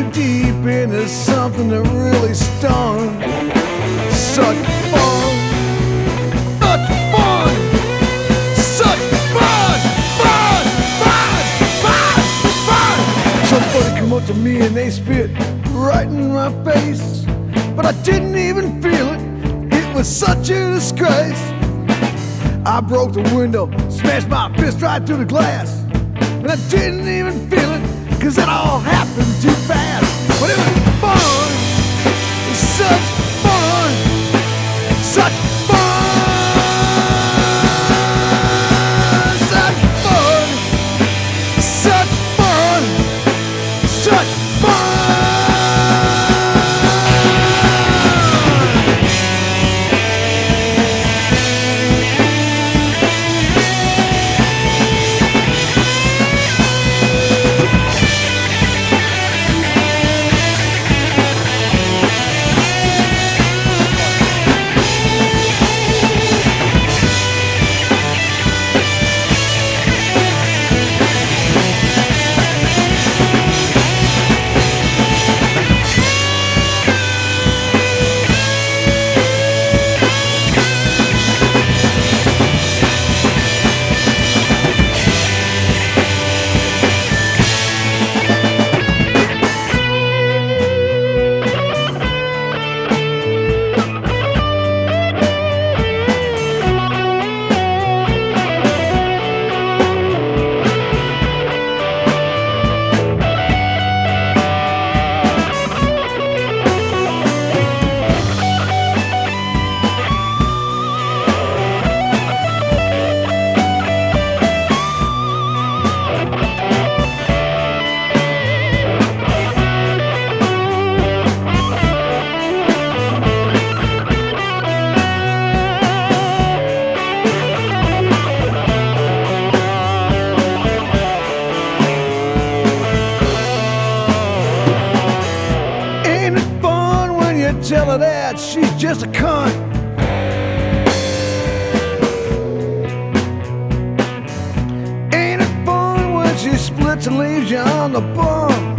too deep into something that really stung. Such fun, such fun, such fun, fun, fun, fun, fun. Somebody come up to me and they spit right in my face, but I didn't even feel it. It was such a disgrace. I broke the window, smashed my fist right through the glass, and I didn't even feel it, 'cause it all happened too fast. But it was fun, such fun, such fun, such fun, such fun, such fun. Tell her that she's just a cunt. Ain't it fun when she splits and leaves you on the bum?